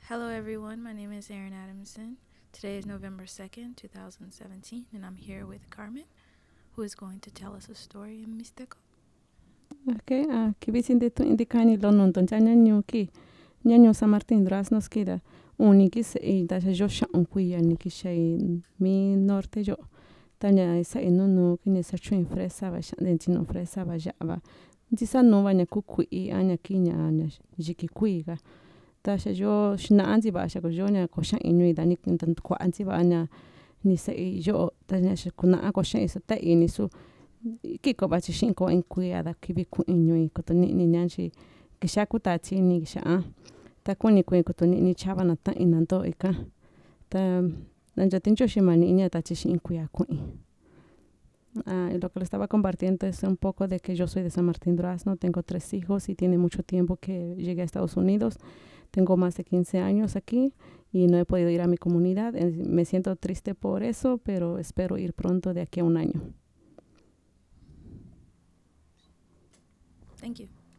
Hello, everyone. My name is Erin Adamson. Today is November 2nd, 2017, and I'm here with Carmen, who is going to tell us a story in Mixteco. Okay, kibisin tu indicani lonon ton chanyanyo ki nyanyo San Martín Durazno skida uniki se da jo shan kuya niki shay mi norte yo tanya isa inunu kini sa chuin fresa ba shan den tino fresa ba java disa no ba nya kukui anya kinya anya jiki kuiga ta sha jo shna anzi ba sha ko jonya ko shan inu da nik tan kwa anzi ba anya ni sa yo tanya sha kuna ko shan isa ta ini su kiko ba chi shin ko en kuiada kibi ku inyo ko to ni nyanchi kisha kutachi ni kisha ta kuni kuin ko to ni chava na ta inanto ika ta nanja tincho shimani inya ta chi shin kuya kuin. Y lo que le estaba compartiendo es un poco de que yo soy de San Martín Durazno, tengo 3 hijos y tiene mucho tiempo que llegué a Estados Unidos. Tengo más de 15 años aquí y no he podido ir a mi comunidad. Me siento triste por eso, pero espero ir pronto de aquí a un año. Thank you.